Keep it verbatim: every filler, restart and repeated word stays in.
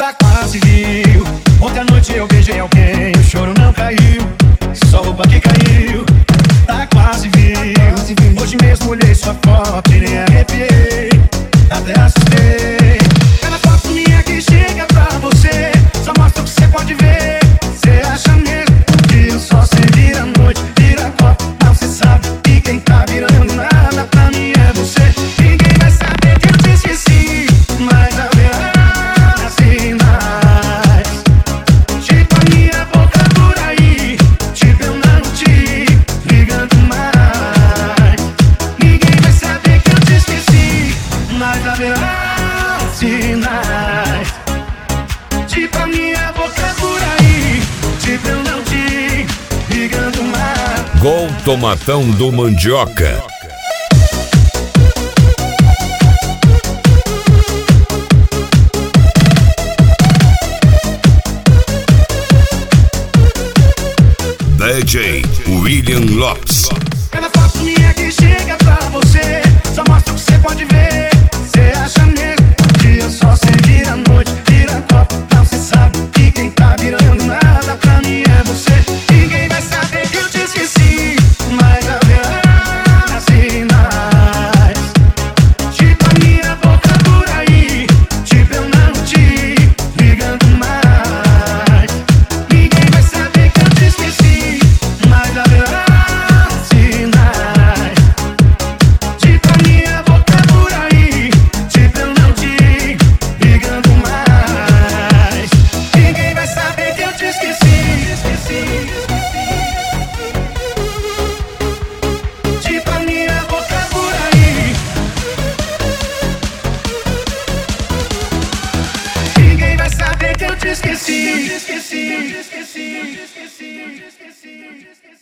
tá quase viu. Ontem à noite eu beijei alguém, o choro não caiu, só roupa que caiu. Tá quase viu. Hoje mesmo olhei sua foto e nem arrepiei, até assustei. Cada foto minha que chega pra você só mostra o que você pode ver. Você acha mesmo que eu só sei vir à noite, vira copo? Não, cê sabe que quem tá virando nada pra mim é você. Ninguém vai saber que eu te esqueci, mas haverá sinais. Tipo a minha boca por aí, tipo eu não te ligando mais. Ninguém vai saber que eu te esqueci, mas haverá sinais. Tipo a minha boca por aí, tipo eu não te ligando mais. Gol Tomatão do Mandioca. D J William Lopes. Cada foto minha que chega pra você só mostra o que você pode ver. Você acha mesmo que eu só sei vir à noite, vira copo? Não, cê sabe que quem tá virando nada pra mim é você. Ninguém vai saber que eu te esqueci, mas haverá sinais. Tipo a minha boca por aí, tipo eu não te ligando mais. Ninguém vai saber que eu te esqueci, mas haverá sinais. Tipo a minha boca por aí, tipo eu não te ligando mais. Ninguém vai saber que eu te esqueci, esqueci, tipo a minha boca por aí. Ninguém vai saber que eu te esqueci, esqueci, esqueci, esqueci, esqueci, esqueci.